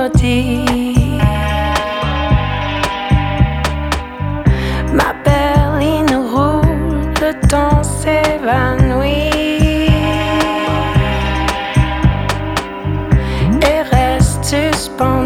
mélodie. Ma berline roule, le temps s'évanouit et reste suspendu.